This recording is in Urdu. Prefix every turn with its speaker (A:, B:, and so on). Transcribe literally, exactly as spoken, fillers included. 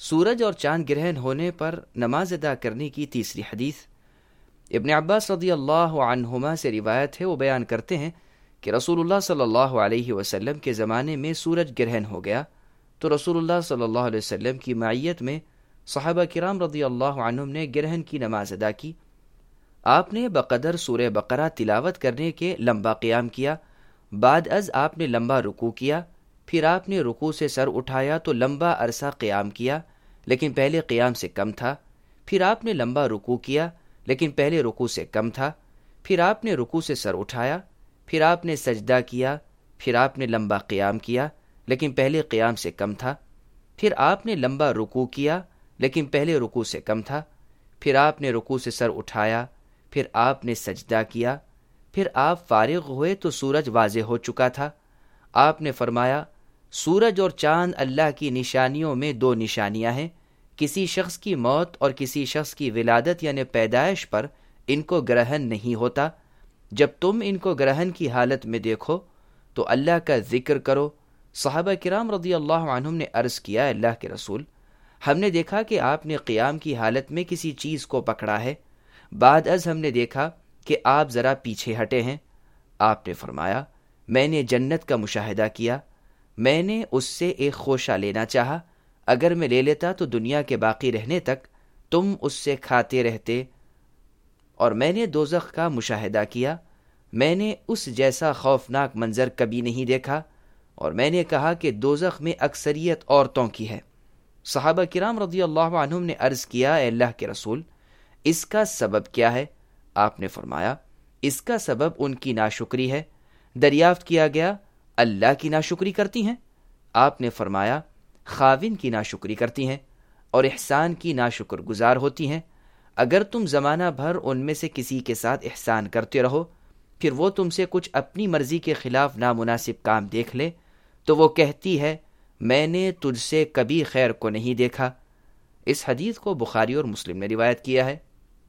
A: سورج اور چاند گرہن ہونے پر نماز ادا کرنے کی تیسری حدیث ابن عباس رضی اللہ عنہما سے روایت ہے. وہ بیان کرتے ہیں کہ رسول اللہ صلی اللہ علیہ وسلم کے زمانے میں سورج گرہن ہو گیا تو رسول اللہ صلی اللہ علیہ وسلم کی معیت میں صحابہ کرام رضی اللہ عنہم نے گرہن کی نماز ادا کی. آپ نے بقدر سورہ بقرہ تلاوت کرنے کے لمبا قیام کیا. بعد از آپ نے لمبا رکوع کیا. پھر آپ نے رکوع سے سر اٹھایا تو لمبا عرصہ قیام کیا لیکن پہلے قیام سے کم تھا. پھر آپ نے لمبا رکوع کیا لیکن پہلے رکوع سے کم تھا. پھر آپ نے رکوع سے سر اٹھایا. پھر آپ نے سجدہ کیا. پھر آپ نے لمبا قیام کیا لیکن پہلے قیام سے کم تھا. پھر آپ نے لمبا رکوع کیا لیکن پہلے رکوع سے کم تھا. پھر آپ نے رکوع سے سر اٹھایا. پھر آپ نے سجدہ کیا. پھر آپ فارغ ہوئے تو سورج واضح ہو چکا تھا. آپ نے فرمایا سورج اور چاند اللہ کی نشانیوں میں دو نشانیاں ہیں. کسی شخص کی موت اور کسی شخص کی ولادت یعنی پیدائش پر ان کو گرہن نہیں ہوتا. جب تم ان کو گرہن کی حالت میں دیکھو تو اللہ کا ذکر کرو. صحابہ کرام رضی اللہ عنہم نے عرض کیا اللہ کے رسول ہم نے دیکھا کہ آپ نے قیام کی حالت میں کسی چیز کو پکڑا ہے. بعد از ہم نے دیکھا کہ آپ ذرا پیچھے ہٹے ہیں. آپ نے فرمایا میں نے جنت کا مشاہدہ کیا. میں نے اس سے ایک خوشہ لینا چاہا. اگر میں لے لیتا تو دنیا کے باقی رہنے تک تم اس سے کھاتے رہتے. اور میں نے دوزخ کا مشاہدہ کیا. میں نے اس جیسا خوفناک منظر کبھی نہیں دیکھا. اور میں نے کہا کہ دوزخ میں اکثریت عورتوں کی ہے. صحابہ کرام رضی اللہ عنہم نے عرض کیا اے اللہ کے رسول اس کا سبب کیا ہے؟ آپ نے فرمایا اس کا سبب ان کی ناشکری ہے. دریافت کیا گیا اللہ کی ناشکری کرتی ہیں؟ آپ نے فرمایا خاوند کی ناشکری کرتی ہیں اور احسان کی ناشکر گزار ہوتی ہیں. اگر تم زمانہ بھر ان میں سے کسی کے ساتھ احسان کرتے رہو پھر وہ تم سے کچھ اپنی مرضی کے خلاف نامناسب کام دیکھ لے تو وہ کہتی ہے میں نے تجھ سے کبھی خیر کو نہیں دیکھا. اس حدیث کو بخاری اور مسلم نے روایت کیا ہے.